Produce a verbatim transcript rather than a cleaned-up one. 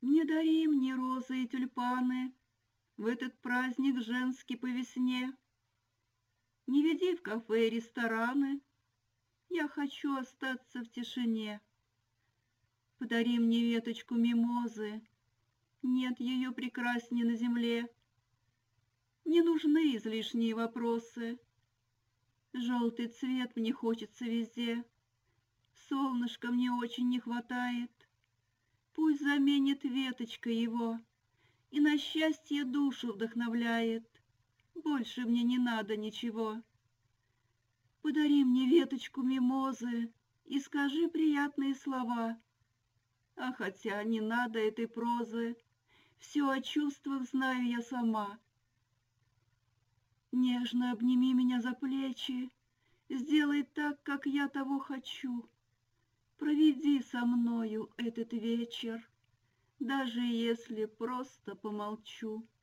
Не дари мне розы и тюльпаны в этот праздник женский по весне. Не веди в кафе и рестораны, я хочу остаться в тишине. Подари мне веточку мимозы, нет ее прекрасней на земле. Не нужны излишние вопросы, желтый цвет мне хочется везде. Солнышка мне очень не хватает, пусть заменит веточка его и на счастье душу вдохновляет. Больше мне не надо ничего. Подари мне веточку мимозы и скажи приятные слова. А хотя не надо этой прозы, все о чувствах знаю я сама. Нежно обними меня за плечи, сделай так, как я того хочу. Проведи со мною этот вечер, даже если просто помолчу.